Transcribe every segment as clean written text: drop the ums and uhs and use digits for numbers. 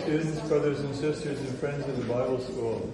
students, brothers and sisters, and friends of the Bible School.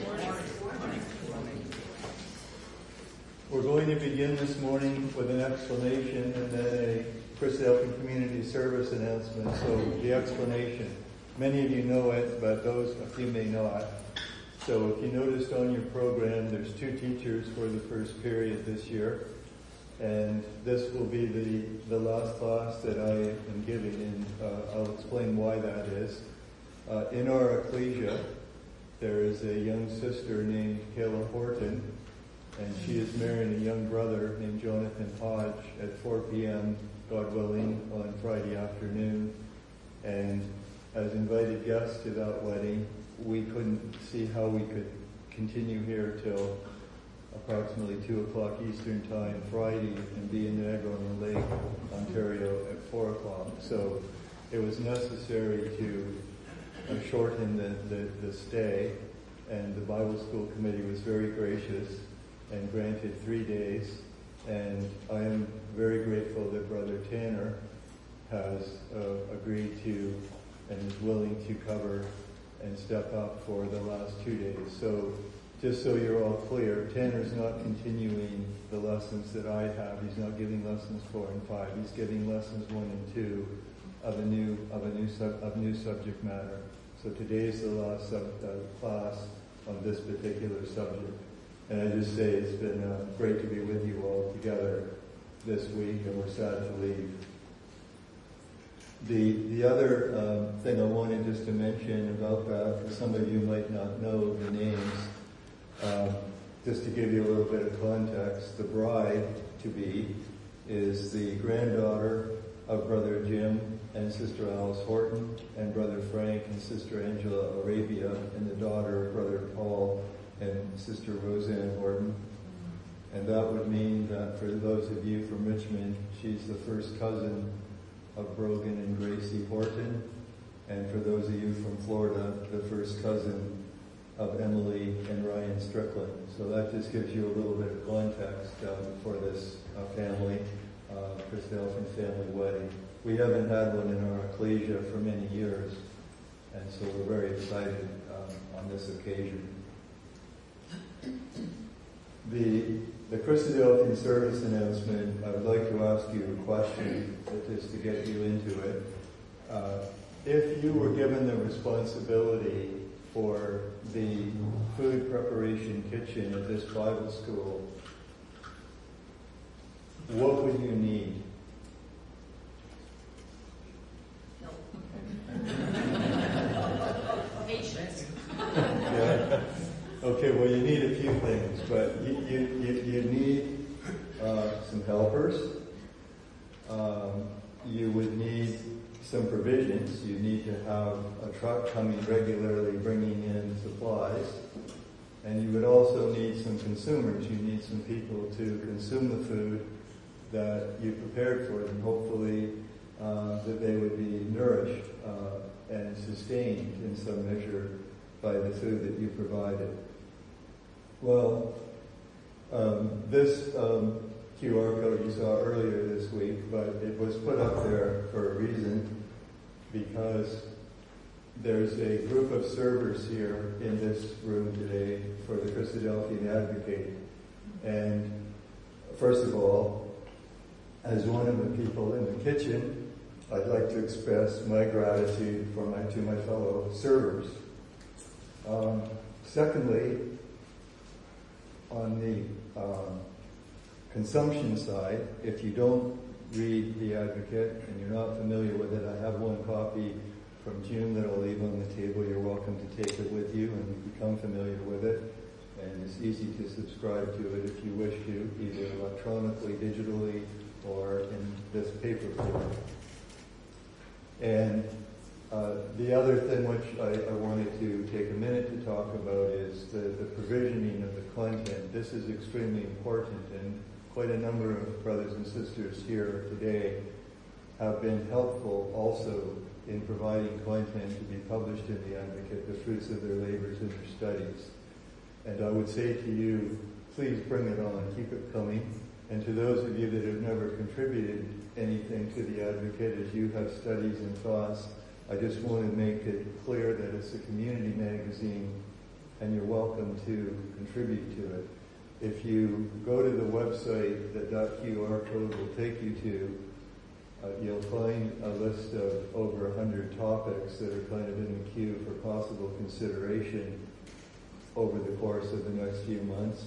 We're going to begin this morning with an explanation and then a Christadelphian Community Service announcement. So the explanation, many of you know it, but those a few may not. So if you noticed on your program, there's 2 teachers for the first period this year. And this will be the last class that I am giving, and I'll explain why that is. In our ecclesia, there is a young sister named Kayla Horton, and she is marrying a young brother named Jonathan Hodge at 4 p.m., God willing, on Friday afternoon. And as invited guests to that wedding, we couldn't see how we could continue here till approximately 2 o'clock Eastern Time Friday and be in Niagara-on-the-Lake, Ontario at 4 o'clock. So it was necessary to shorten the stay, and the Bible School Committee was very gracious and granted 3 days. And I am very grateful that Brother Tanner has agreed to and is willing to cover and step up for the last 2 days. So just so you're all clear, Tanner's not continuing the lessons that I have. He's not giving lessons 4 and 5. He's giving lessons 1 and 2 of new subject matter. So today is the last class on this particular subject. And I just say it's been great to be with you all together this week, and we're sad to leave. The other thing I wanted just to mention about that, for some of you might not know the names, just to give you a little bit of context, the bride-to-be is the granddaughter of Brother Jim and Sister Alice Horton, and Brother Frank and Sister Angela Arabia, and the daughter of Brother Paul and Sister Roseanne Horton. And that would mean that for those of you from Richmond, she's the first cousin of Brogan and Gracie Horton, and for those of you from Florida, the first cousin of Emily and Ryan Strickland. So that just gives you a little bit of context for this family, Christadelphian family wedding. We haven't had one in our ecclesia for many years, and so we're very excited on this occasion. The Christadelphian service announcement, I would like to ask you a question just to get you into it. If you were given the responsibility for the food preparation kitchen at this Bible school, what would you need? Patience. Yeah. Okay, well, you need a few things, but you need some helpers. You would need some provisions. You need to have a truck coming regularly bringing in supplies. And you would also need some consumers. You need some people to consume the food that you prepared for them. Hopefully that they would be nourished and sustained in some measure by the food that you provided. Well, this QR code you saw earlier this week, but it was put up there for a reason, because there's a group of servers here in this room today for the Christadelphian Advocate. And first of all, as one of the people in the kitchen, I'd like to express my gratitude to my fellow servers. Secondly, on the consumption side, if you don't read The Advocate and you're not familiar with it, I have one copy from June that I'll leave on the table. You're welcome to take it with you and become familiar with it. And it's easy to subscribe to it if you wish to, either electronically, digitally, or in this paper form. And the other thing which I wanted to take a minute to talk about is the provisioning of the content. This is extremely important, and quite a number of brothers and sisters here today have been helpful also in providing content to be published in The Advocate, the fruits of their labors and their studies. And I would say to you, please bring it on, keep it coming. And to those of you that have never contributed anything to The Advocate, as you have studies and thoughts I just want to make it clear that it's a community magazine and you're welcome to contribute to it. If you go to the website that .QR code will take you to, you'll find a list of over 100 topics that are kind of in the queue for possible consideration over the course of the next few months.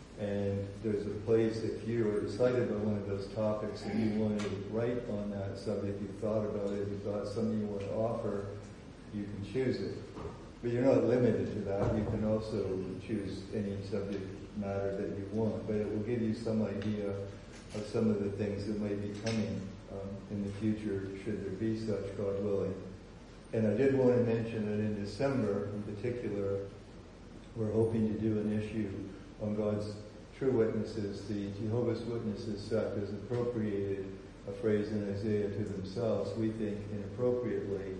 And there's a place, if you are excited about one of those topics and you want to write on that subject, you've thought about it, you've got something you want to offer, you can choose it. But you're not limited to that. You can also choose any subject matter that you want, but it will give you some idea of some of the things that might be coming in the future, should there be such, God willing. And I did want to mention that in December, in particular, we're hoping to do an issue on God's true witnesses. The Jehovah's Witnesses sect has appropriated a phrase in Isaiah to themselves, we think inappropriately,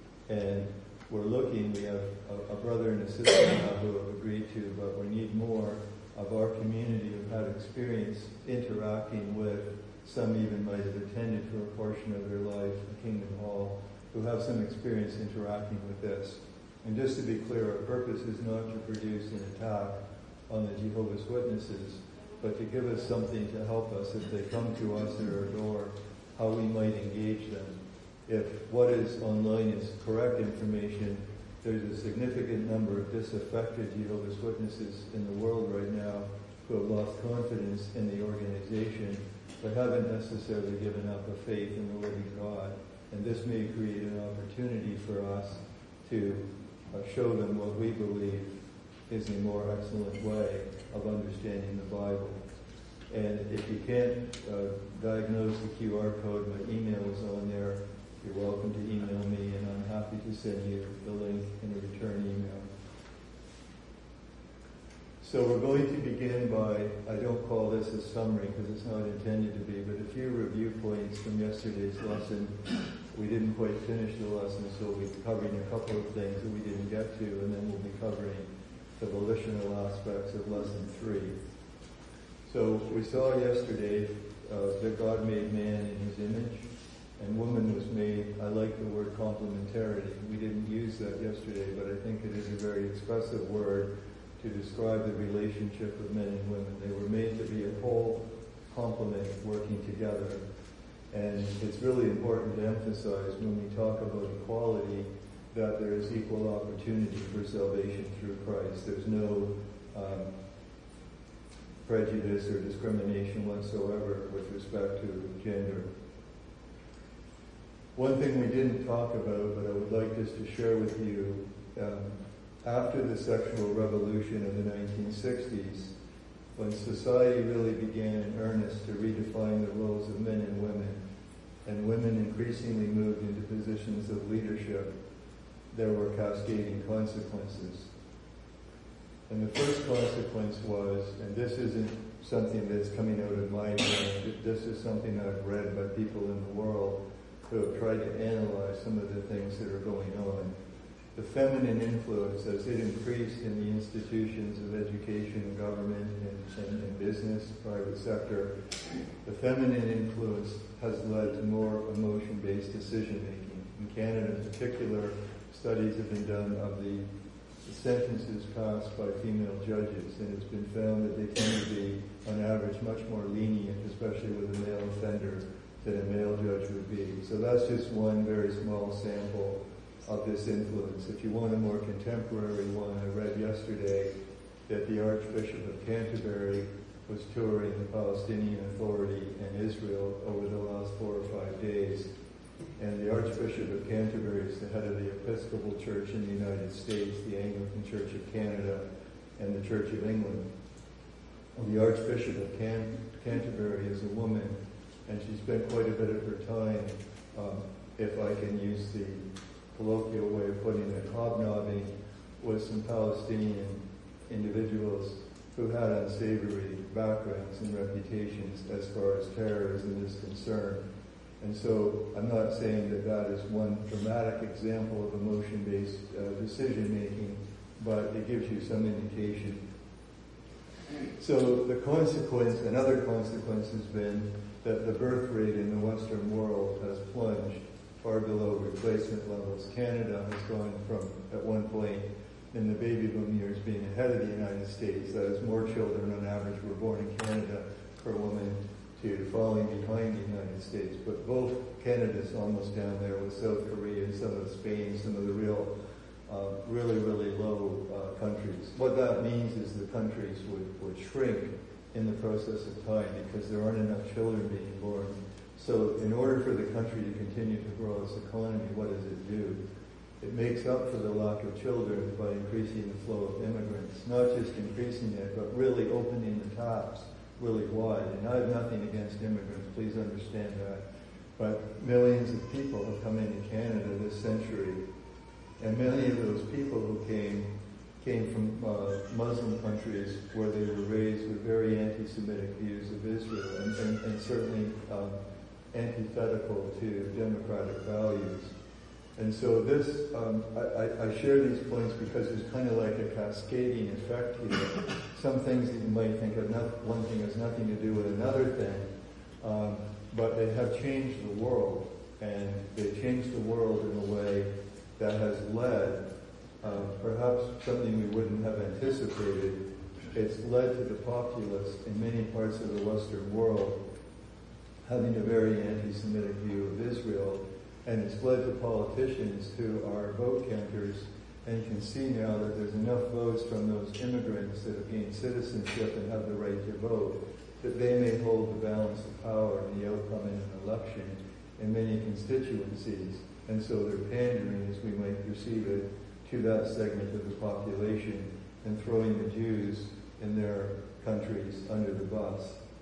and we're looking, we have a brother and a sister now who have agreed to, but we need more of our community who've had experience interacting with, some even might have attended for a portion of their life at Kingdom Hall, who have some experience interacting with this. And just to be clear, our purpose is not to produce an attack on the Jehovah's Witnesses, but to give us something to help us if they come to us at our door, how we might engage them. If what is online is correct information, there's a significant number of disaffected Jehovah's Witnesses in the world right now who have lost confidence in the organization, but haven't necessarily given up a faith in the living God. And this may create an opportunity for us to show them what we believe is a more excellent way of understanding the Bible. And if you can't diagnose the QR code, my email is on there. You're welcome to email me, and I'm happy to send you the link in a return email. So we're going to begin by, I don't call this a summary because it's not intended to be, but a few review points from yesterday's lesson. We didn't quite finish the lesson, so we'll be covering a couple of things that we didn't get to, and then we'll be covering the volitional aspects of lesson 3. So we saw yesterday that God made man in his image, and woman was made, I like the word complementarity. We didn't use that yesterday, but I think it is a very expressive word to describe the relationship of men and women. They were made to be a whole complement working together. And it's really important to emphasize when we talk about equality that there is equal opportunity for salvation through Christ. There's no prejudice or discrimination whatsoever with respect to gender. One thing we didn't talk about, but I would like just to share with you, after the sexual revolution of the 1960s, when society really began in earnest to redefine the roles of men and women increasingly moved into positions of leadership, there were cascading consequences. And the first consequence was, and this isn't something that's coming out of my brain, this is something I've read by people in the world who have tried to analyze some of the things that are going on. The feminine influence, as it increased in the institutions of education and government and business, private sector, the feminine influence has led to more emotion-based decision-making. In Canada in particular, studies have been done of the sentences passed by female judges, and it's been found that they tend to be, on average, much more lenient, especially with a male offender, than a male judge would be. So that's just one very small sample of this influence. If you want a more contemporary one, I read yesterday that the Archbishop of Canterbury was touring the Palestinian Authority and Israel over the last 4 or 5 days. And the Archbishop of Canterbury is the head of the Episcopal Church in the United States, the Anglican Church of Canada, and the Church of England. And the Archbishop of Canterbury is a woman, and she spent quite a bit of her time, if I can use the colloquial way of putting it, hobnobbing with some Palestinian individuals who had unsavory backgrounds and reputations as far as terrorism is concerned. And so I'm not saying that that is one dramatic example of emotion-based decision-making, but it gives you some indication. So the consequence, another consequence has been that the birth rate in the Western world has plunged far below replacement levels. Canada has gone from, at one point in the baby boom years, being ahead of the United States. That is, more children on average were born in Canada per woman to falling behind the United States. But both Canada's almost down there with South Korea and some of Spain, some of the real really low countries. What that means is the countries would shrink in the process of time because there aren't enough children being born. So in order for the country to continue to grow its economy, what does it do? It makes up for the lack of children by increasing the flow of immigrants. Not just increasing it, but really opening the taps really wide. And I have nothing against immigrants, please understand that. But millions of people have come into Canada this century. And many of those people who came from Muslim countries where they were raised with very anti-Semitic views of Israel and certainly antithetical to democratic values. And so this, I share these points because it's kind of like a cascading effect here. Some things that you might think of, one thing has nothing to do with another thing, but they have changed the world, and they changed the world in a way that has led, perhaps something we wouldn't have anticipated. It's led to the populace in many parts of the Western world having a very anti-Semitic view of Israel, and it's led to politicians who are vote counters, and you can see now that there's enough votes from those immigrants that have gained citizenship and have the right to vote, that they may hold the balance of power in the outcome in an election in many constituencies. And so they're pandering, as we might perceive it, to that segment of the population and throwing the Jews in their countries under the bus.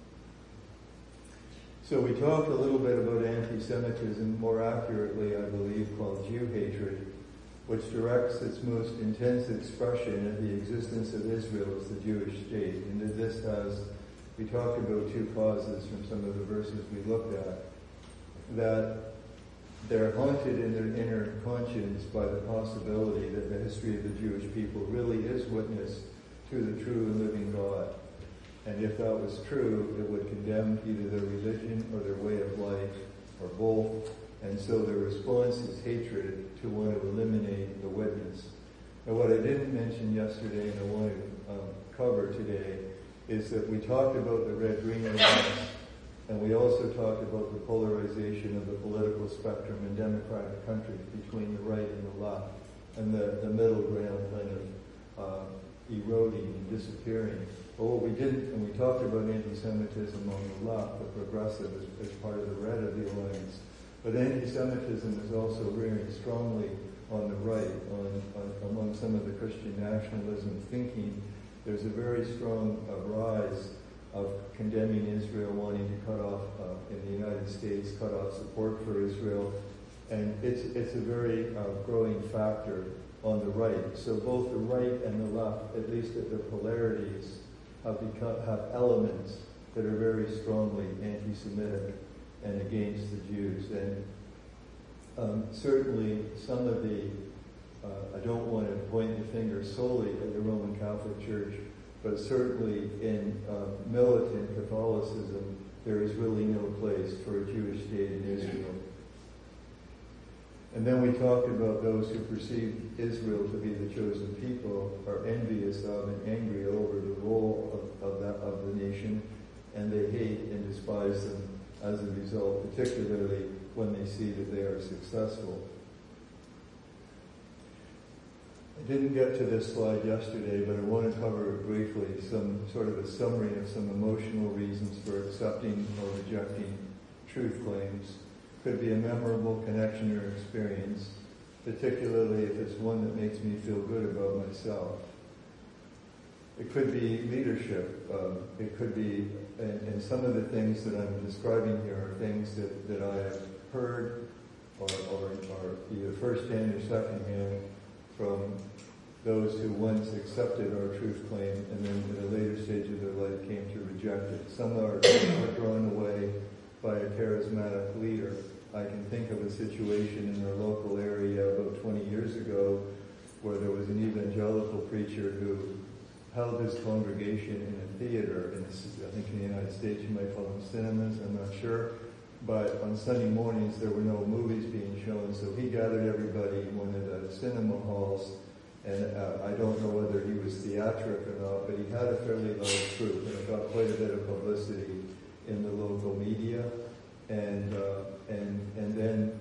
So we talked a little bit about anti-Semitism, more accurately, I believe, called Jew hatred, which directs its most intense expression at the existence of Israel as the Jewish state. And this has, we talked about two causes from some of the verses we looked at, that they're haunted in their inner conscience by the possibility that the history of the Jewish people really is witness to the true and living God. And if that was true, it would condemn either their religion or their way of life, or both. And so their response is hatred to want to eliminate the witness. And what I didn't mention yesterday and I want to cover today is that we talked about the red-green alliance, and we also talked about the polarization of the political spectrum in democratic countries between the right and the left, and the middle ground kind of eroding and disappearing. But what we didn't, and we talked about anti-Semitism on the left, the progressive, as part of the red of the alliance. But anti-Semitism is also rearing strongly on the right, among some of the Christian nationalism thinking. There's a very strong rise of condemning Israel, wanting to cut off, in the United States, cut off support for Israel. And it's a very growing factor on the right. So both the right and the left, at least at their polarities, have elements that are very strongly anti-Semitic and against the Jews. And certainly some of the, I don't want to point the finger solely at the Roman Catholic Church, but certainly in militant Catholicism, there is really no place for a Jewish state in Israel. And then we talked about those who perceive Israel to be the chosen people are envious of and angry over the role of the nation, and they hate and despise them as a result, particularly when they see that they are successful. I didn't get to this slide yesterday, but I want to cover briefly some sort of a summary of some emotional reasons for accepting or rejecting truth claims. Could be a memorable connection or experience, particularly if it's one that makes me feel good about myself. It could be leadership. It could be, and some of the things that I'm describing here are things that I have heard or either first-hand or second-hand from those who once accepted our truth claim and then at a later stage of their life came to reject it. Some are drawn away by a charismatic leader. I can think of a situation in our local area about 20 years ago where there was an evangelical preacher who held his congregation in a theater, I think in the United States you might call them cinemas, I'm not sure, but on Sunday mornings there were no movies being shown, so he gathered everybody in one of the cinema halls, and I don't know whether he was theatric or not, but he had a fairly large troupe, and it got quite a bit of publicity in the local media, and then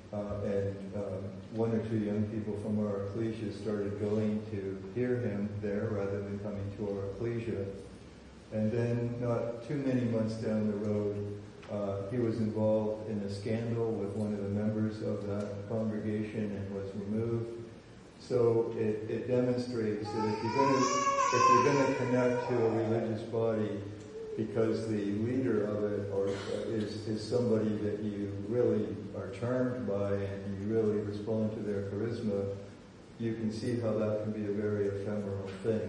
one or two young people from our ecclesia started going to hear him there rather than coming to our ecclesia. And then not too many months down the road, he was involved in a scandal with one of the members of that congregation and was removed. So it demonstrates that if you're going to connect to a religious body because the leader of it is somebody that you really are charmed by and you really respond to their charisma, you can see how that can be a very ephemeral thing.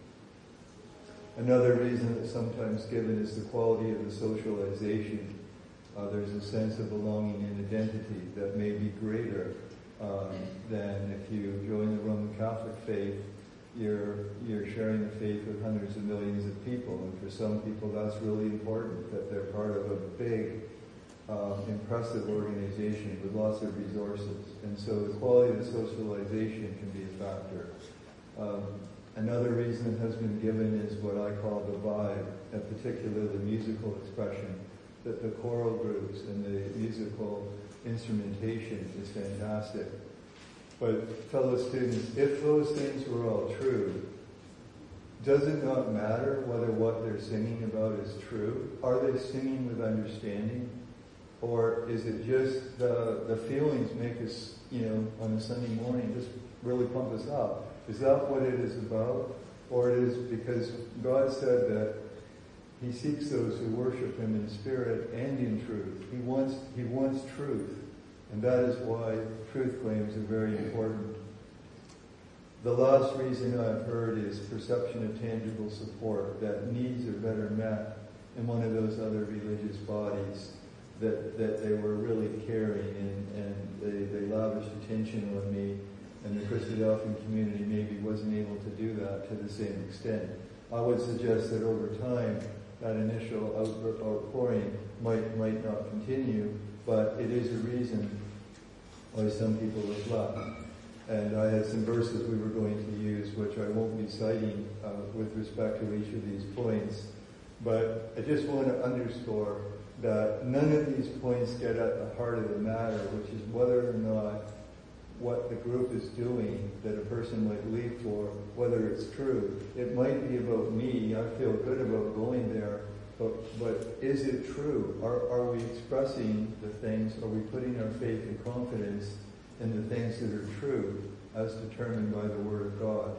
Another reason that's sometimes given is the quality of the socialization. There's a sense of belonging and identity that may be greater than if you join the Roman Catholic faith. You're sharing the faith with hundreds of millions of people, and for some people that's really important, that they're part of a big, impressive organization with lots of resources. And so the quality of the socialization can be a factor. Another reason that has been given is what I call the vibe, and particularly the musical expression, that the choral groups and the musical instrumentation is fantastic. But fellow students, if those things were all true, does it not matter whether what they're singing about is true? Are they singing with understanding? Or is it just the feelings make us, on a Sunday morning, just really pump us up? Is that what it is about? Or it is because God said that He seeks those who worship Him in spirit and in truth. He wants truth. And that is why truth claims are very important. The last reason I've heard is perception of tangible support, that needs are better met in one of those other religious bodies, that they were really caring and they lavished attention on me, and the Christadelphian community maybe wasn't able to do that to the same extent. I would suggest that over time, that initial outpouring might not continue, but it is a reason why some people have left. And I had some verses we were going to use, which I won't be citing with respect to each of these points. But I just want to underscore that none of these points get at the heart of the matter, which is whether or not what the group is doing that a person might leave for, whether it's true. It might be about me. I feel good about going there. But is it true? Are we expressing the things? Are we putting our faith and confidence in the things that are true as determined by the Word of God?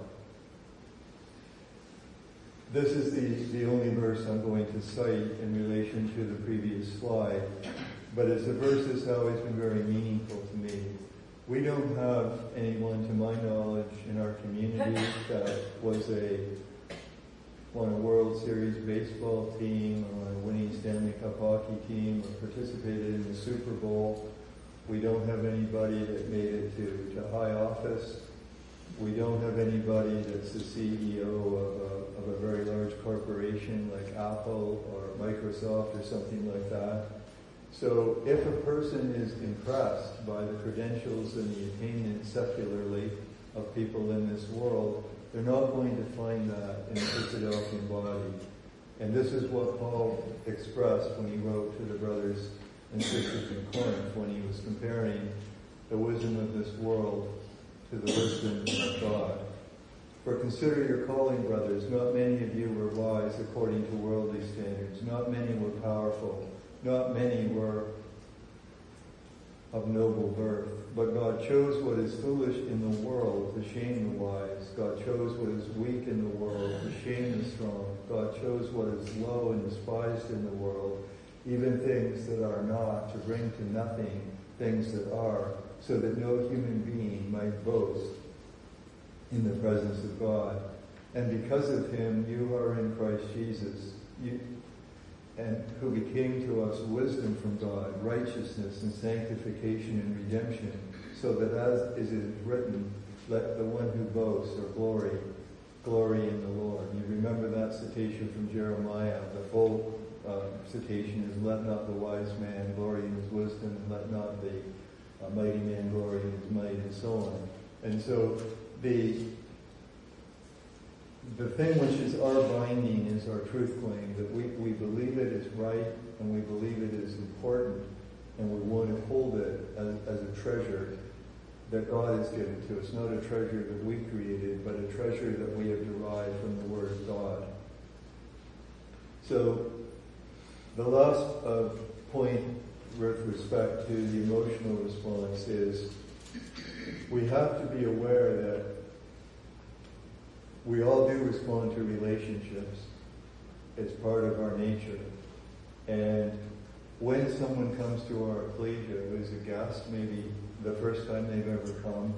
This is the only verse I'm going to cite in relation to the previous slide, but it's a verse that's always been very meaningful to me. We don't have anyone, to my knowledge, in our community that was on a World Series baseball team, or on a winning Stanley Cup hockey team, or participated in the Super Bowl. We don't have anybody that made it to high office. We don't have anybody that's the CEO of a very large corporation like Apple or Microsoft or something like that. So if a person is impressed by the credentials and the attainment secularly of people in this world, they're not going to find that in the Christadelphian body. And this is what Paul expressed when he wrote to the brothers and sisters in Corinth, when he was comparing the wisdom of this world to the wisdom of God. For consider your calling, brothers. Not many of you were wise according to worldly standards. Not many were powerful. Not many were of noble birth. But God chose what is foolish in the world to shame the wise. God chose what is weak in the world to shame the strong. God chose what is low and despised in the world, even things that are not, to bring to nothing things that are, so that no human being might boast in the presence of God. And because of him, you are in Christ Jesus, and who became to us wisdom from God, righteousness and sanctification and redemption, so that as it is written, let the one who boasts or glory in the Lord. You remember that citation from Jeremiah, the full citation is, let not the wise man glory in his wisdom, and let not the mighty man glory in his might, and so on. And so the thing which is our binding is our truth claim, that we believe it is right, and we believe it is important, and we want to hold it as a treasure that God has given to us, not a treasure that we created, but a treasure that we have derived from the Word of God. So the last point with respect to the emotional response is we have to be aware that we all do respond to relationships. It's part of our nature. And when someone comes to our ecclesia who is a guest, maybe the first time they've ever come,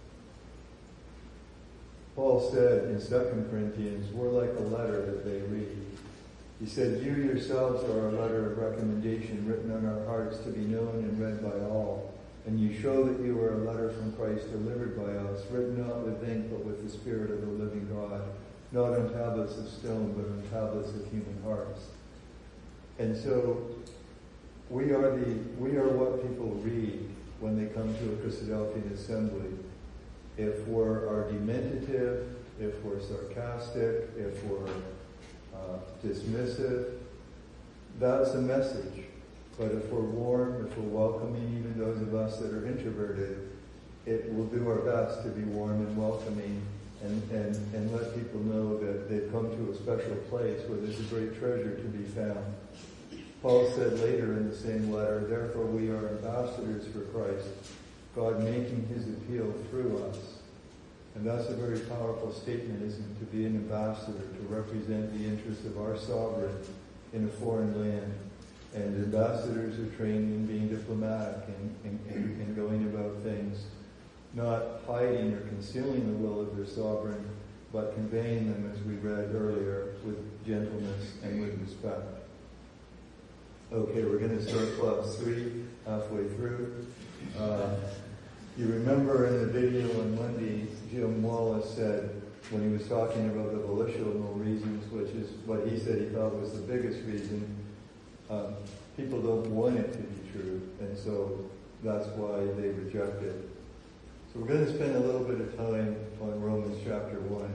Paul said in 2 Corinthians, we're like a letter that they read. He said, you yourselves are a letter of recommendation written on our hearts to be known and read by all. And you show that you are a letter from Christ delivered by us, written not with ink but with the Spirit of the living God, not on tablets of stone but on tablets of human hearts. And so we are what people read when they come to a Christadelphian assembly. If we're argumentative, if we're sarcastic, if we're dismissive, that's a message. But if we're warm, if we're welcoming, even those of us that are introverted, it will do our best to be warm and welcoming and let people know that they've come to a special place where there's a great treasure to be found. Paul said later in the same letter, therefore we are ambassadors for Christ, God making his appeal through us. And that's a very powerful statement, isn't it? To be an ambassador, to represent the interests of our sovereign in a foreign land. And ambassadors are trained in being diplomatic and going about things, not hiding or concealing the will of their sovereign, but conveying them, as we read earlier, with gentleness and with respect. Okay, we're going to start class 3 halfway through. You remember in the video on Monday, Jim Wallace said, when he was talking about the volitional reasons, which is what he said he thought was the biggest reason, people don't want it to be true, and so that's why they reject it. So we're going to spend a little bit of time on Romans chapter 1.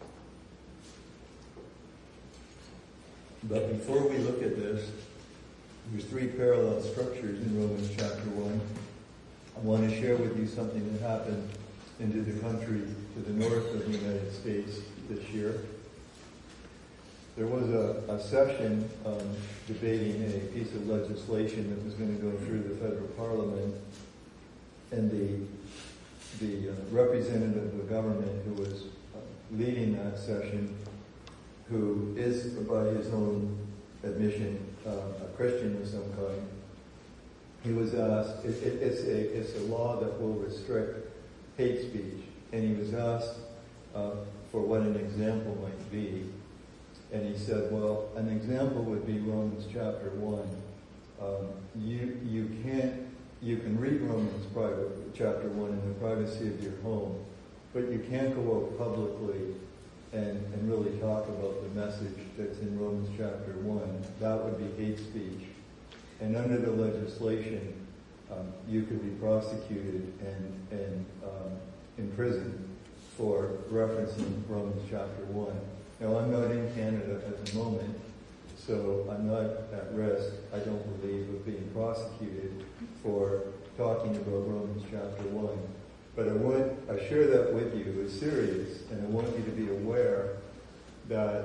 But before we look at this, there's 3 parallel structures in Romans chapter 1. I want to share with you something that happened into the country to the north of the United States this year. There was a session debating a piece of legislation that was going to go through the federal parliament, and the representative of the government who was leading that session, who is, by his own admission, a Christian of some kind, he was asked, it's a law that will restrict hate speech, and he was asked for what an example might be. And he said, well, an example would be Romans chapter 1. You can read Romans chapter 1 in the privacy of your home, but you can't go out publicly and really talk about the message that's in Romans chapter 1. That would be hate speech. And under the legislation, you could be prosecuted and imprisoned for referencing Romans chapter 1. Now, I'm not in Canada at the moment, so I'm not at risk, I don't believe, of being prosecuted for talking about Romans chapter 1. But I share that with you. It's serious, and I want you to be aware that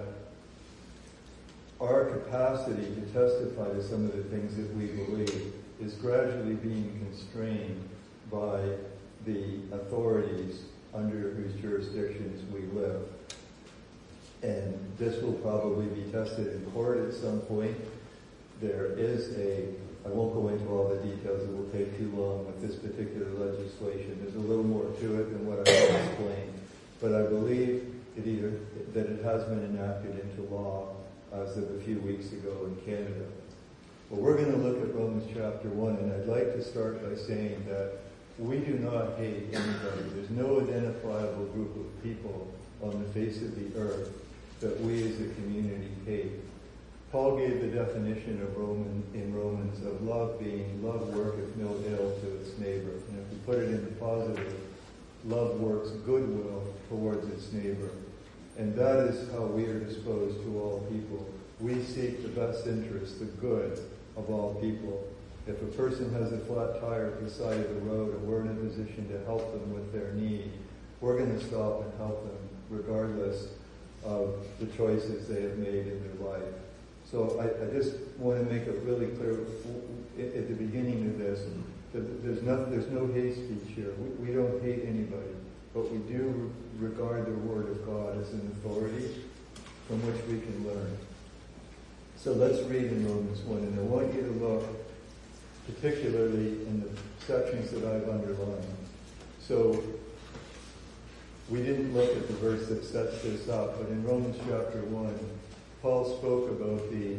our capacity to testify to some of the things that we believe is gradually being constrained by the authorities under whose jurisdictions we live. And this will probably be tested in court at some point. There is I won't go into all the details, it will take too long with this particular legislation. There's a little more to it than what I can explain. But I believe that it has been enacted into law as of a few weeks ago in Canada. Well, we're going to look at Romans chapter 1, and I'd like to start by saying that we do not hate anybody. There's no identifiable group of people on the face of the earth that we as a community hate. Paul gave the definition in Romans of love being, love worketh no ill to its neighbor. And if we put it in the positive, love works goodwill towards its neighbor. And that is how we are disposed to all people. We seek the best interest, the good of all people. If a person has a flat tire at the side of the road and we're in a position to help them with their need, we're going to stop and help them regardless of the choices they have made in their life. So I just want to make it really clear at the beginning of this that there's no hate speech here. We don't hate anybody, but we do regard the Word of God as an authority from which we can learn. So let's read in Romans 1, and I want you to look particularly in the sections that I've underlined. So we didn't look at the verse that sets this up, but in Romans chapter 1, Paul spoke about the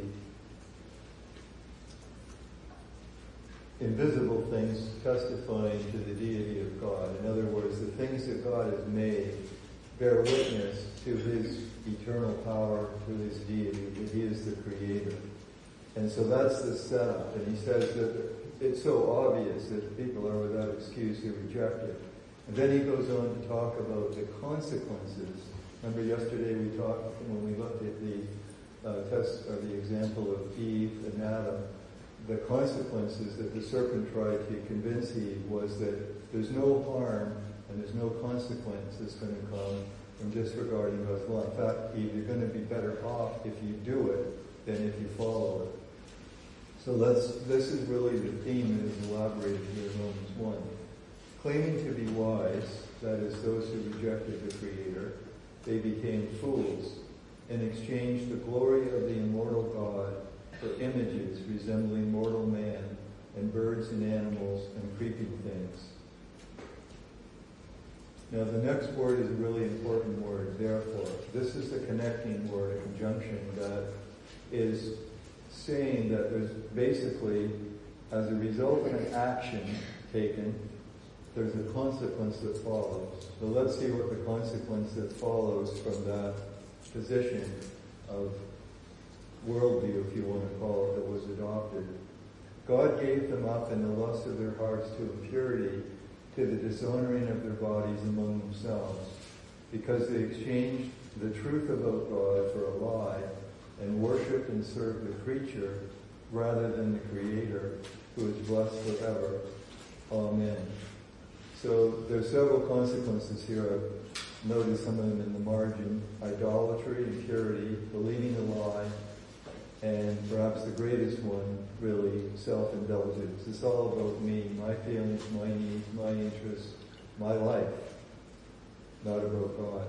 invisible things testifying to the deity of God. In other words, the things that God has made bear witness to his eternal power, to his deity, that he is the creator. And so that's the setup. And he says that it's so obvious that people are without excuse who reject it. And then he goes on to talk about the consequences. Remember yesterday we talked, when we looked at the test or the example of Eve and Adam, the consequences that the serpent tried to convince Eve was that there's no harm and there's no consequence that's going to come from disregarding God's law. In fact, Eve, you're going to be better off if you do it than if you follow it. So this is really the theme that is elaborated here in Romans 1. Claiming to be wise, that is, those who rejected the Creator, they became fools and exchanged the glory of the immortal God for images resembling mortal man and birds and animals and creeping things. Now the next word is a really important word, therefore. This is the connecting word, a conjunction that is saying that there's basically, as a result of an action taken, there's a consequence that follows. So let's see what the consequence that follows from that position of worldview, if you want to call it, that was adopted. God gave them up in the lust of their hearts to impurity, to the dishonoring of their bodies among themselves, because they exchanged the truth about God for a lie and worshipped and served the creature rather than the Creator, who is blessed forever. Amen. So there's several consequences here. I've noticed some of them in the margin. Idolatry, impurity, believing a lie, and perhaps the greatest one, really, self-indulgence. It's all about me, my feelings, my needs, my interests, my life, not about God.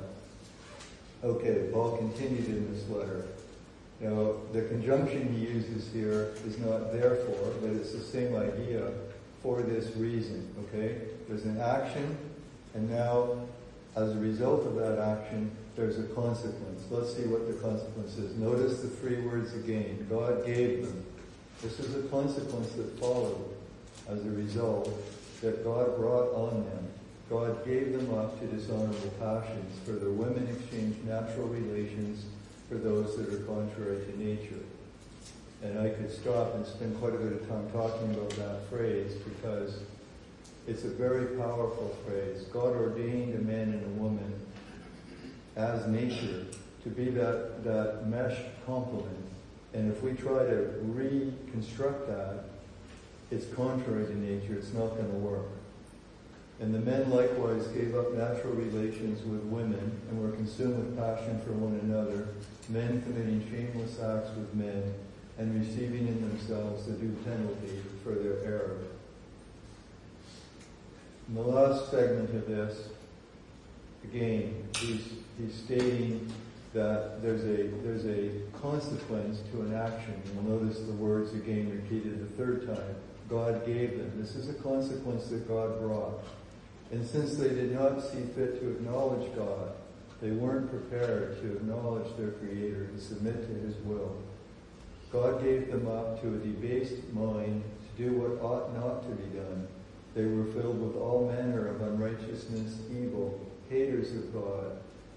Okay, Paul continued in this letter. Now, the conjunction he uses here is not therefore, but it's the same idea, for this reason, okay? There's an action, and now, as a result of that action, there's a consequence. Let's see what the consequence is. Notice the three words again. God gave them. This is a consequence that followed as a result that God brought on them. God gave them up to dishonorable passions, for their women exchanged natural relations for those that are contrary to nature. And I could stop and spend quite a bit of time talking about that phrase because it's a very powerful phrase. God ordained a man and a woman as nature to be that mesh complement. And if we try to reconstruct that, it's contrary to nature. It's not going to work. And the men likewise gave up natural relations with women and were consumed with passion for one another, men committing shameless acts with men and receiving in themselves the due penalty for their error. In the last segment of this, again, he's stating that there's a consequence to an action. You'll notice the words again repeated the third time. God gave them. This is a consequence that God brought. And since they did not see fit to acknowledge God, they weren't prepared to acknowledge their Creator, to submit to His will. God gave them up to a debased mind to do what ought not to be done. They were filled with all manner of unrighteousness, evil, haters of God,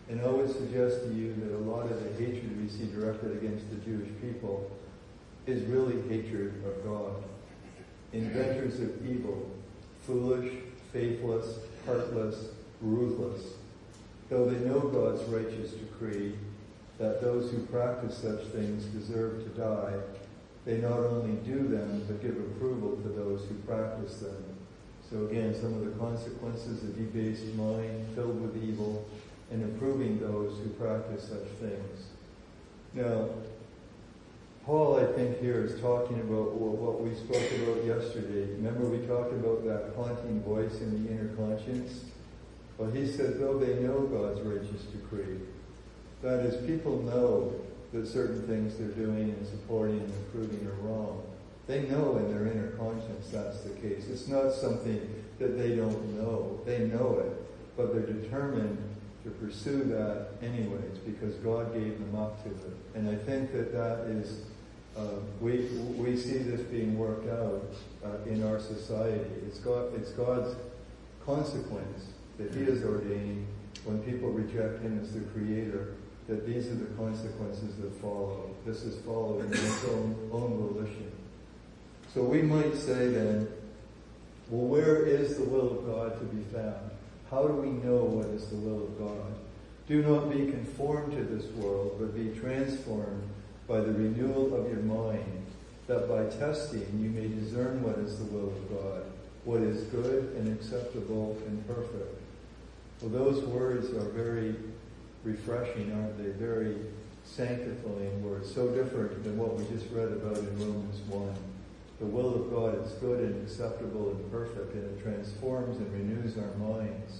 And I would suggest to you that a lot of the hatred we see directed against the Jewish people is really hatred of God. Inventors of evil, foolish, faithless, heartless, ruthless. Though they know God's righteous decree that those who practice such things deserve to die, they not only do them, but give approval to those who practice them. So again, some of the consequences of debased mind, filled with evil, and approving those who practice such things. Now, Paul, I think, here is talking about what we spoke about yesterday. Remember we talked about that haunting voice in the inner conscience? Well, he said, though they know God's righteous decree, that is, people know that certain things they're doing and supporting and approving are wrong. They know in their inner conscience that's the case. It's not something that they don't know. They know it, but they're determined to pursue that anyways because God gave them up to it. And I think that is, we see this being worked out in our society. It's God's consequence that He is ordaining when people reject Him as the Creator, that these are the consequences that follow. This is following its own volition. So we might say then, well, where is the will of God to be found? How do we know what is the will of God? Do not be conformed to this world, but be transformed by the renewal of your mind, that by testing you may discern what is the will of God, what is good and acceptable and perfect. Well, those words are very refreshing, aren't they? Very sanctifying words, so different than what we just read about in Romans 1. The will of God is good and acceptable and perfect, and it transforms and renews our minds.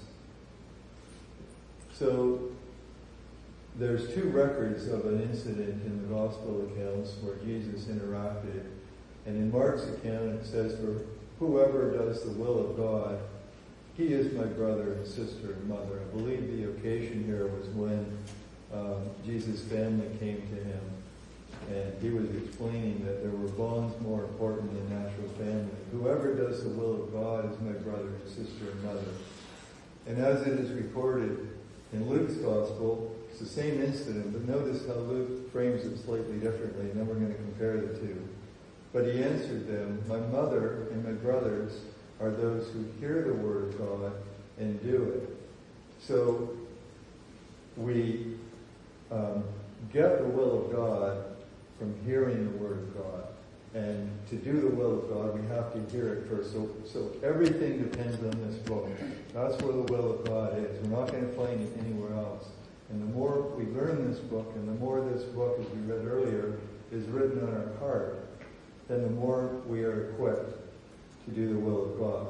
So, there's two records of an incident in the Gospel accounts where Jesus interacted. And in Mark's account it says, for whoever does the will of God, he is my brother and sister and mother. I believe the occasion here was when Jesus' family came to him. And he was explaining that there were bonds more important than natural family. Whoever does the will of God is my brother and sister and mother. And as it is recorded in Luke's Gospel, it's the same incident, but notice how Luke frames it slightly differently, and then we're going to compare the two. But he answered them, my mother and my brothers are those who hear the word of God and do it. So we get the will of God from hearing the word of God. And to do the will of God, we have to hear it first. So everything depends on this book. That's where the will of God is. We're not going to find it anywhere else. And the more we learn this book, and the more this book, as we read earlier, is written on our heart, then the more we are equipped to do the will of God.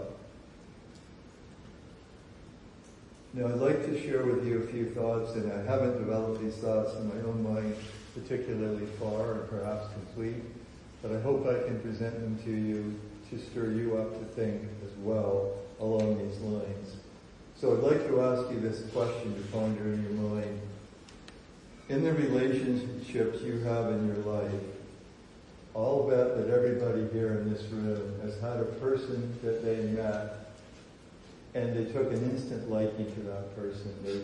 Now, I'd like to share with you a few thoughts, and I haven't developed these thoughts in my own mind particularly far or perhaps complete, but I hope I can present them to you to stir you up to think as well along these lines. So I'd like to ask you this question to ponder in your mind. In the relationships you have in your life, I'll bet that everybody here in this room has had a person that they met and they took an instant liking to that person. They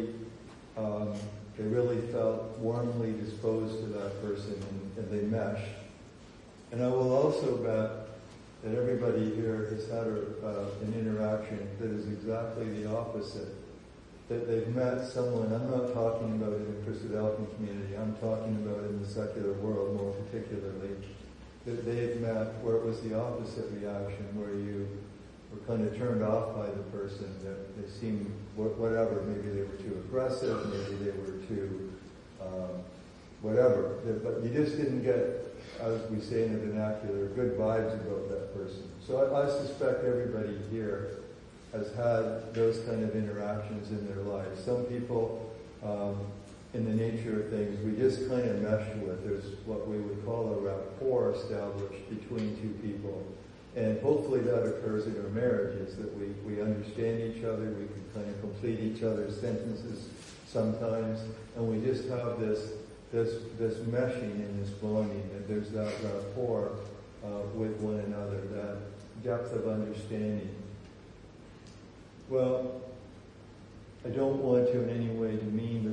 really felt warmly disposed to that person and they meshed. And I will also bet that everybody here has had an interaction that is exactly the opposite. That they've met someone, I'm not talking about in the Christadelphian community, I'm talking about in the secular world more particularly, that they've met where it was the opposite reaction, where you were kind of turned off by the person, that they seemed, whatever, maybe they were too aggressive, maybe they were too, whatever, but you just didn't get, as we say in the vernacular, good vibes about that person. So I suspect everybody here has had those kind of interactions in their lives. Some people, in the nature of things, we just kind of mesh with. There's what we would call a rapport established between two people. And hopefully that occurs in our marriages, that we understand each other, we can kind of complete each other's sentences sometimes, and we just have this meshing and this bonding, that there's that rapport with one another, that depth of understanding. Well, I don't want to in any way demean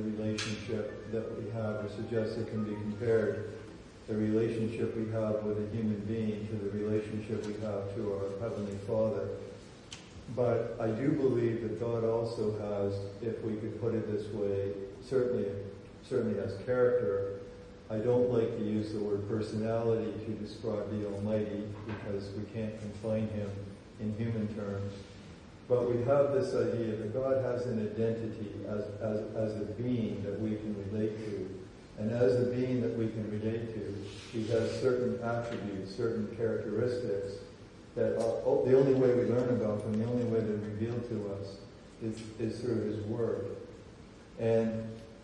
that we have, or suggests it can be compared, the relationship we have with a human being to the relationship we have to our Heavenly Father. But I do believe that God also has, if we could put it this way, certainly has character. I don't like to use the word personality to describe the Almighty because we can't confine Him in human terms. But we have this idea that God has an identity as a being that we can relate to. And as a being that we can relate to, He has certain attributes, certain characteristics that are, the only way we learn about them, the only way they're revealed to us is through His Word. And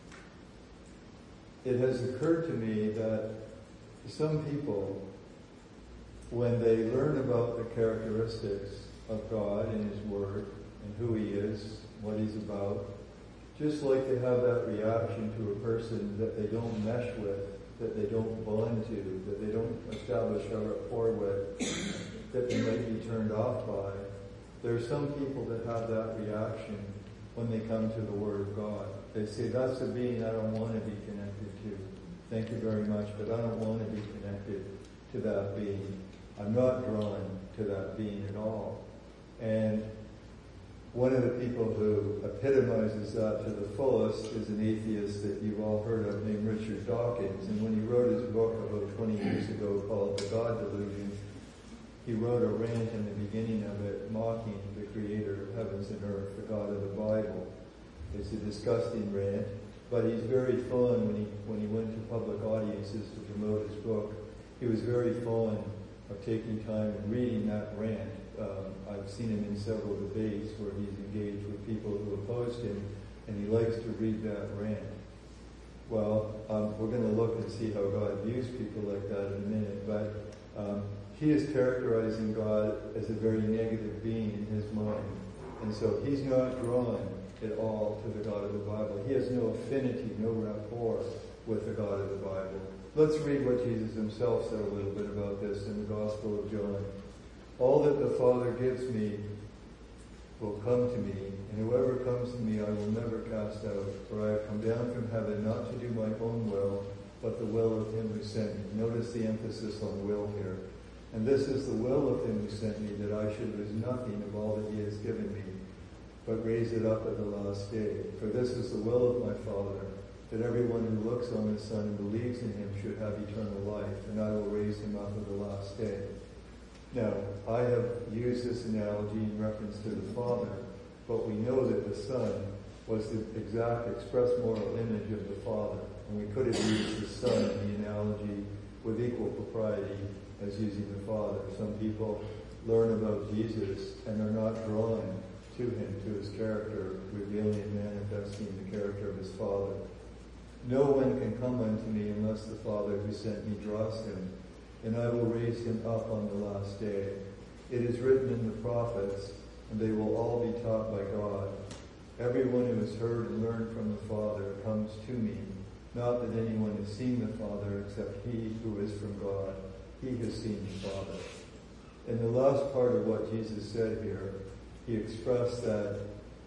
it has occurred to me that some people, when they learn about the characteristics of God and His Word and who He is, what He's about, just like they have that reaction to a person that they don't mesh with, that they don't bond to, that they don't establish a rapport with, that they might be turned off by. There are some people that have that reaction when they come to the Word of God. They say, that's a being I don't want to be connected to. Thank you very much, but I don't want to be connected to that being. I'm not drawn to that being at all. And one of the people who epitomizes that to the fullest is an atheist that you've all heard of named Richard Dawkins. And when he wrote his book about 20 years ago called The God Delusion, he wrote a rant in the beginning of it mocking the creator of heavens and earth, the God of the Bible. It's a disgusting rant, but he's very fond when he went to public audiences to promote his book. He was very fond of taking time and reading that rant. I've seen him in several debates where he's engaged with people who opposed him, and he likes to read that rant. Well, we're going to look and see how God views people like that in a minute, but he is characterizing God as a very negative being in his mind. And so he's not drawn at all to the God of the Bible. He has no affinity, no rapport with the God of the Bible. Let's read what Jesus himself said a little bit about this in the Gospel of John. All that the Father gives me will come to me, and whoever comes to me I will never cast out. For I have come down from heaven not to do my own will, but the will of him who sent me. Notice the emphasis on will here. And this is the will of him who sent me, that I should lose nothing of all that he has given me, but raise it up at the last day. For this is the will of my Father, that everyone who looks on the Son and believes in him should have eternal life, and I will raise him up at the last day. Now, I have used this analogy in reference to the Father, but we know that the Son was the exact express moral image of the Father, and we could have used the Son in the analogy with equal propriety as using the Father. Some people learn about Jesus and are not drawn to him, to his character, revealing and manifesting the character of his Father. No one can come unto me unless the Father who sent me draws him, and I will raise him up on the last day. It is written in the prophets, and they will all be taught by God. Everyone who has heard and learned from the Father comes to me. Not that anyone has seen the Father except he who is from God. He has seen the Father. In the last part of what Jesus said here, he expressed that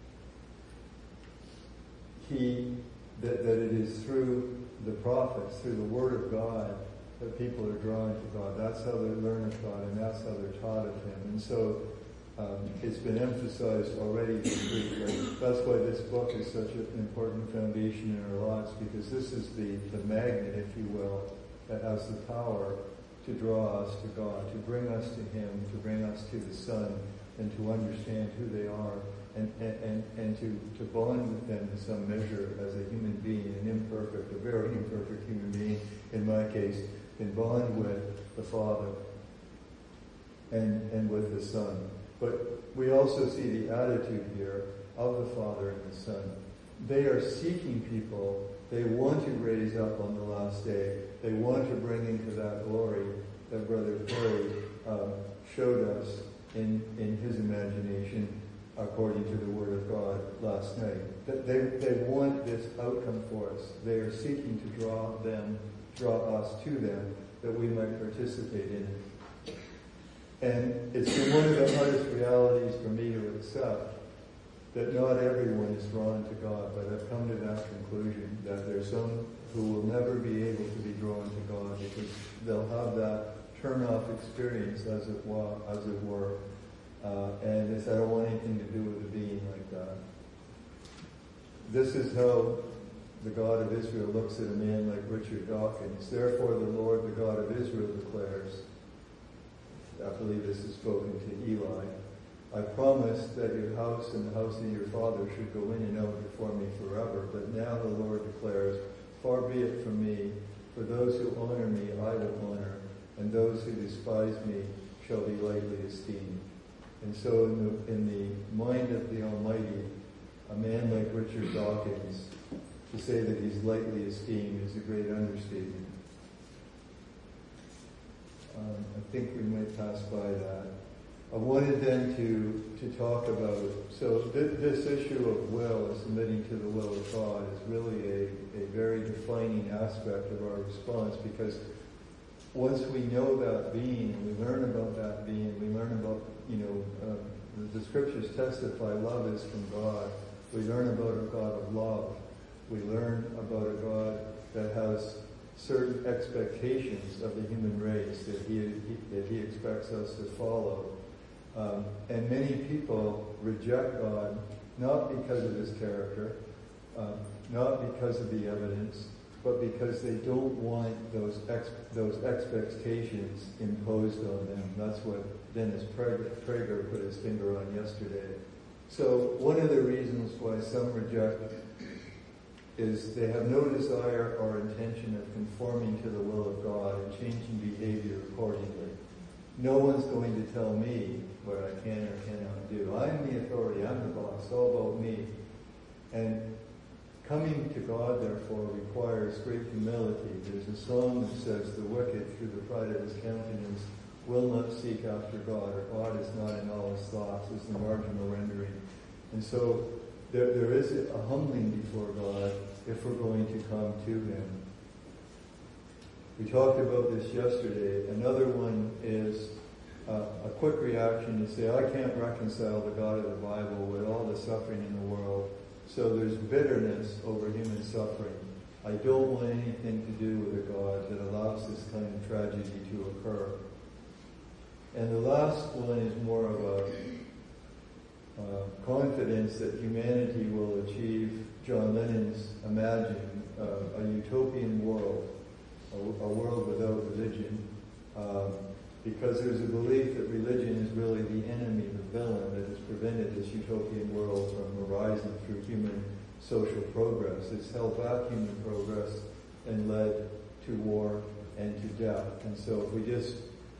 that it is through the prophets, through the Word of God, that people are drawn to God. That's how they learn of God, and that's how they're taught of him. And so it's been emphasized already this week. That's why this book is such an important foundation in our lives, because this is the magnet, if you will, that has the power to draw us to God, to bring us to him, to bring us to the Son, and to understand who they are, and to bond with them in some measure as a human being, an imperfect, a very imperfect human being, in my case, in bond with the Father and with the Son. But we also see the attitude here of the Father and the Son. They are seeking people. They want to raise up on the last day. They want to bring into that glory that Brother Perry showed us in his imagination, according to the Word of God last night. That they want this outcome for us. They are seeking to draw us to them, that we might participate in it. And it's been one of the hardest realities for me to accept, that not everyone is drawn to God, but I've come to that conclusion, that there's some who will never be able to be drawn to God because they'll have that turn-off experience, as it were. And it's, I don't want anything to do with a being like that. This is how the God of Israel looks at a man like Richard Dawkins. Therefore the Lord, the God of Israel, declares, I believe this is spoken to Eli, I promised that your house and the house of your father should go in and out before me forever. But now the Lord declares, far be it from me, for those who honor me I will honor, and those who despise me shall be lightly esteemed. And so in the mind of the Almighty, a man like Richard Dawkins, to say that he's lightly esteemed is a great understatement. I think we might pass by that. I wanted then to talk about, so this issue of will, submitting to the will of God, is really a very defining aspect of our response, because once we know that being, and we learn about that being, we learn about, the scriptures testify love is from God. We learn about a God of love. We learn about a God that has certain expectations of the human race that he expects us to follow. And many people reject God not because of his character, not because of the evidence, but because they don't want those expectations imposed on them. That's what Dennis Prager put his finger on yesterday. So one of the reasons why some reject is they have no desire or intention of conforming to the will of God and changing behavior accordingly. No one's going to tell me what I can or cannot do. I'm the authority. I'm the boss. It's all about me. And coming to God, therefore, requires great humility. There's a song that says, the wicked, through the pride of his countenance, will not seek after God, or God is not in all his thoughts, is the marginal rendering. And so there is a humbling before God if we're going to come to him. We talked about this yesterday. Another one is a quick reaction to say, I can't reconcile the God of the Bible with all the suffering in the world. So there's bitterness over human suffering. I don't want anything to do with a God that allows this kind of tragedy to occur. And the last one is more of a confidence that humanity will achieve John Lennon's Imagine, a utopian world, a world without religion, because there's a belief that religion is really the enemy, the villain that has prevented this utopian world from arising through human social progress. It's held back human progress and led to war and to death. And so if we just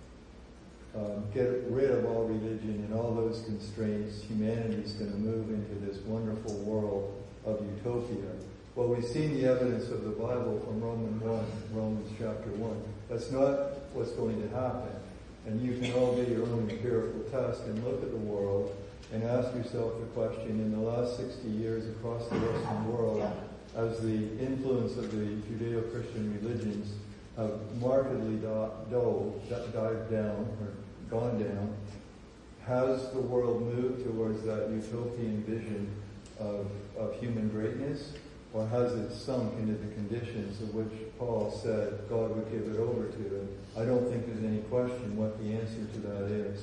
get rid of all religion and all those constraints, humanity's going to move into this wonderful world of utopia. Well, we've seen the evidence of the Bible from Romans chapter 1. That's not what's going to happen. And you can all do your own empirical test and look at the world and ask yourself the question, in the last 60 years across the Western world, as the influence of the Judeo-Christian religions have markedly dived down or gone down, has the world moved towards that utopian vision of human greatness, or has it sunk into the conditions of which Paul said God would give it over to him? I don't think there's any question what the answer to that is.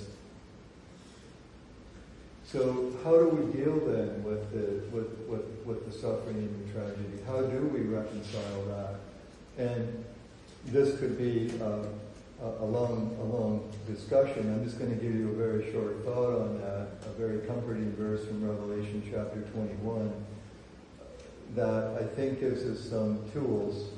So how do we deal then with the suffering and the tragedy? How do we reconcile that? And this could be a long discussion. I'm just going to give you a very short thought on that, a very comforting verse from Revelation chapter 21 that I think gives us some tools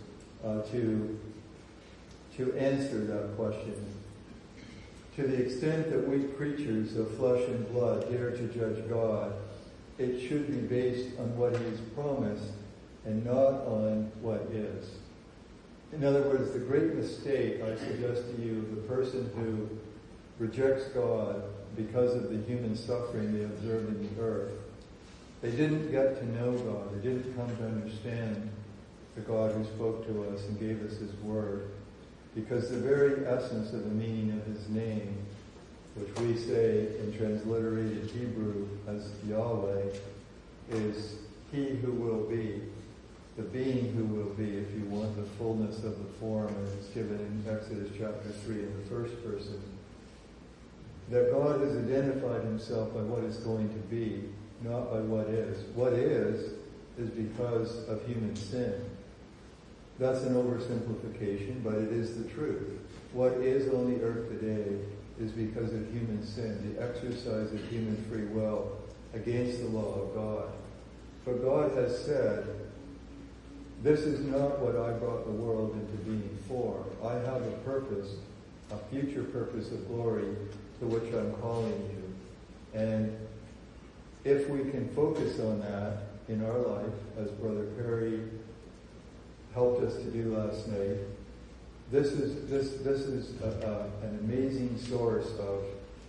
to answer that question. To the extent that we creatures of flesh and blood dare to judge God, it should be based on what he has promised and not on what is. In other words, the great mistake, I suggest to you, the person who rejects God because of the human suffering they observe in the earth, they didn't get to know God. They didn't come to understand the God who spoke to us and gave us his word. Because the very essence of the meaning of his name, which we say in transliterated Hebrew as Yahweh, is he who will be. the being who will be, if you want the fullness of the form as it's given in Exodus chapter 3 in the first person. That God has identified himself by what is going to be, not by what is. What is because of human sin. That's an oversimplification, but it is the truth. What is on the earth today is because of human sin, the exercise of human free will against the law of God. But God has said, this is not what I brought the world into being for. I have a purpose, a future purpose of glory to which I'm calling you. And if we can focus on that in our life, as Brother Perry helped us to do last night, this is an amazing source of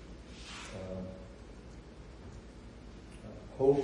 hope,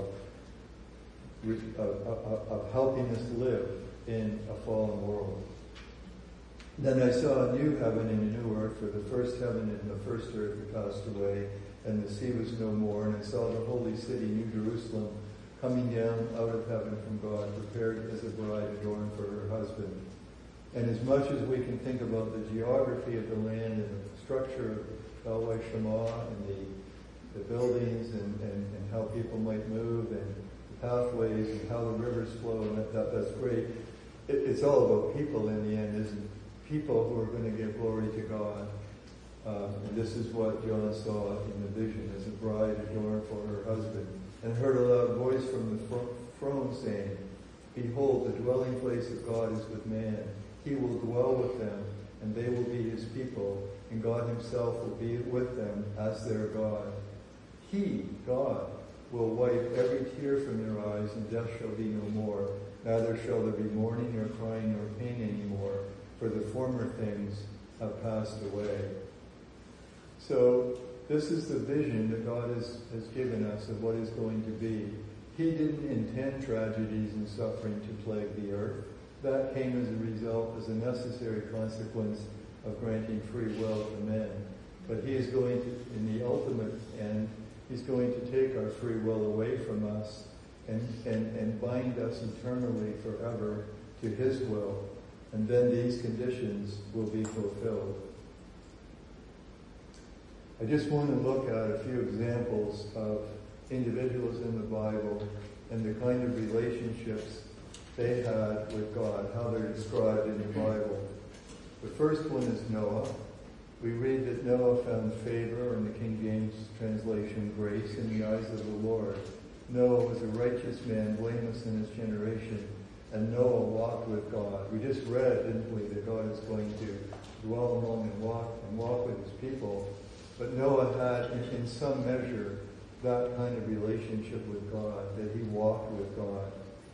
of helping us live in a fallen world. Then I saw a new heaven and a new earth, for the first heaven and the first earth had passed away, and the sea was no more. And I saw the holy city, New Jerusalem, coming down out of heaven from God, prepared as a bride adorned for her husband. And as much as we can think about the geography of the land and the structure of Yahweh Shema and the buildings and how people might move and the pathways and how the rivers flow, and that's great. It's all about people in the end, isn't it? People who are going to give glory to God. And this is what John saw in the vision, as a bride adorned for her husband. And heard a loud voice from the throne saying, behold, the dwelling place of God is with man. He will dwell with them, and they will be his people, and God himself will be with them as their God. He, God, will wipe every tear from their eyes, and death shall be no more. Neither shall there be mourning, nor crying, nor pain anymore, for the former things have passed away. So, this is the vision that God has given us of what is going to be. He didn't intend tragedies and suffering to plague the earth. That came as a result, as a necessary consequence of granting free will to men. But he is going to, in the ultimate end, he's going to take our free will away from us and bind us eternally forever to his will. And then these conditions will be fulfilled. I just want to look at a few examples of individuals in the Bible and the kind of relationships they had with God, how they're described in the Bible. The first one is Noah. We read that Noah found favor, in the King James translation, grace in the eyes of the Lord. Noah was a righteous man, blameless in his generation, and Noah walked with God. We just read, didn't we, that God is going to dwell among and walk with his people. But Noah had, in some measure, that kind of relationship with God, that he walked with God.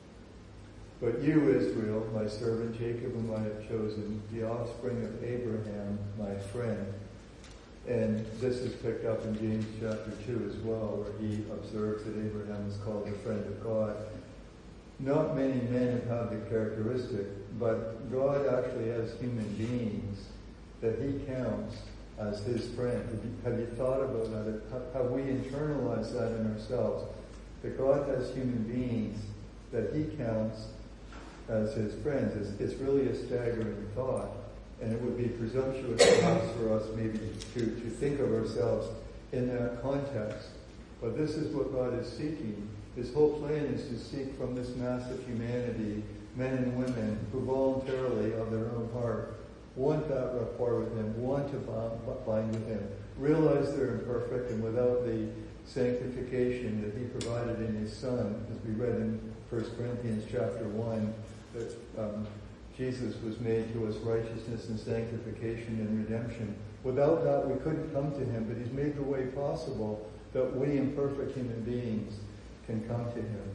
But you, Israel, my servant Jacob, whom I have chosen, the offspring of Abraham, my friend. And this is picked up in James chapter 2 as well, where he observes that Abraham is called the friend of God. Not many men have the characteristic, but God actually has human beings that he counts as his friend. Have you thought about that? Have we internalized that in ourselves? That God has human beings that he counts as his friends. It's really a staggering thought. And it would be presumptuous perhaps for us maybe to think of ourselves in that context. But this is what God is seeking. His whole plan is to seek from this mass of humanity men and women who voluntarily, of their own heart, want that rapport with him, want to bind with him, realize they're imperfect and without the sanctification that he provided in his Son, as we read in 1 Corinthians chapter 1, that Jesus was made to us righteousness and sanctification and redemption. Without that, we couldn't come to him, but he's made the way possible that we imperfect human beings can come to him.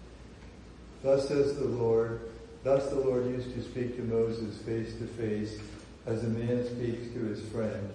Thus says the Lord, thus the Lord used to speak to Moses face to face, as a man speaks to his friend.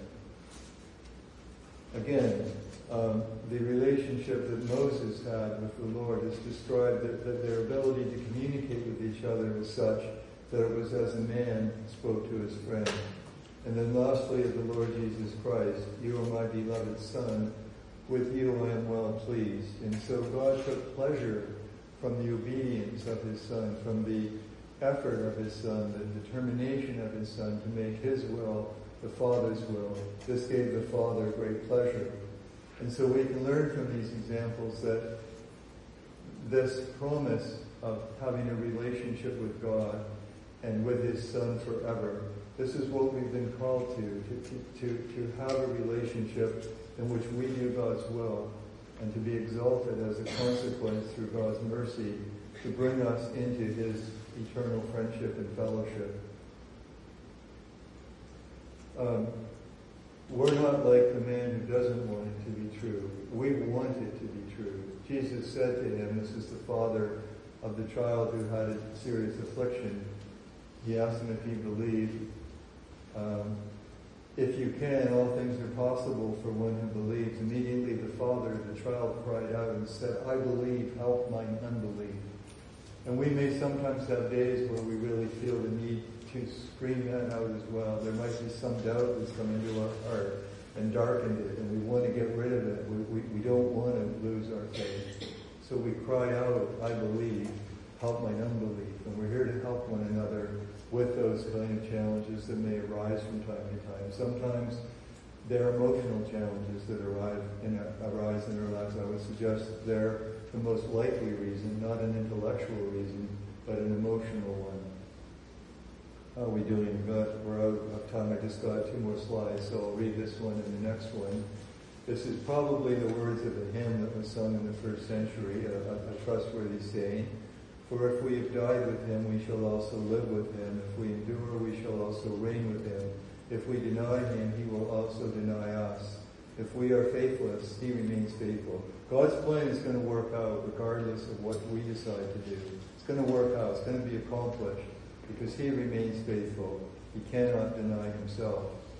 Again, the relationship that Moses had with the Lord is described, that their ability to communicate with each other was such that it was as a man spoke to his friend. And then lastly, of the Lord Jesus Christ, you are my beloved Son, with you I am well pleased. And so God took pleasure from the obedience of his Son, from the effort of his Son, the determination of his Son to make his will the Father's will. This gave the Father great pleasure. And so we can learn from these examples that this promise of having a relationship with God and with his Son forever, this is what we've been called to have a relationship in which we do God's will and to be exalted as a consequence through God's mercy to bring us into his eternal friendship and fellowship. We're not like the man who doesn't want it to be true. We want it to be true. Jesus said to him, this is the father of the child who had a serious affliction. He asked him if he believed. If you can, all things are possible for one who believes. Immediately the father of the child cried out and said, I believe, help mine unbelief. And we may sometimes have days where we really feel the need to scream that out as well. There might be some doubt that's come into our heart and darkened it, and we want to get rid of it. We don't want to lose our faith. So we cry out, I believe, help mine unbelief. And we're here to help one another with those kind of challenges that may arise from time to time. Sometimes there are emotional challenges that arise in our lives. I would suggest they're the most likely reason, not an intellectual reason, but an emotional one. How are we doing? We're out of time. I just got 2 more slides, so I'll read this one and the next one. This is probably the words of a hymn that was sung in the first century, a trustworthy saying. For if we have died with him, we shall also live with him. If we endure, we shall also reign with him. If we deny him, he will also deny us. If we are faithless, he remains faithful. God's plan is going to work out regardless of what we decide to do. It's going to work out. It's going to be accomplished because he remains faithful. He cannot deny himself.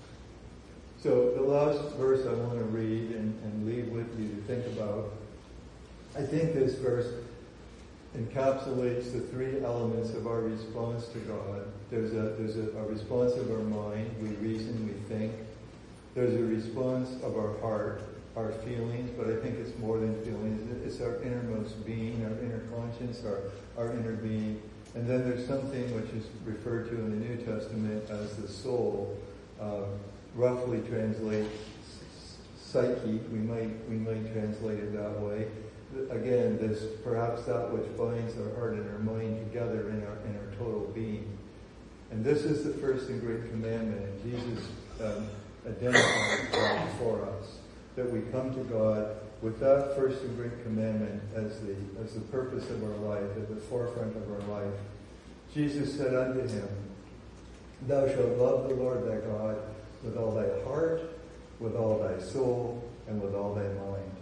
So the last verse I want to read and leave with you to think about, I think this verse encapsulates the 3 elements of our response to God. There's a response of our mind. We reason, we think. There's a response of our heart, our feelings, but I think it's more than feelings. It's our innermost being, our inner conscience, our inner being. And then there's something which is referred to in the New Testament as the soul, roughly translates psyche. We might translate it that way. Again, this perhaps that which binds our heart and our mind together in our total being. And this is the first and great commandment. And Jesus identifies that for us, that we come to God with that first and great commandment as the purpose of our life, at the forefront of our life. Jesus said unto him, Thou shalt love the Lord thy God with all thy heart, with all thy soul, and with all thy mind.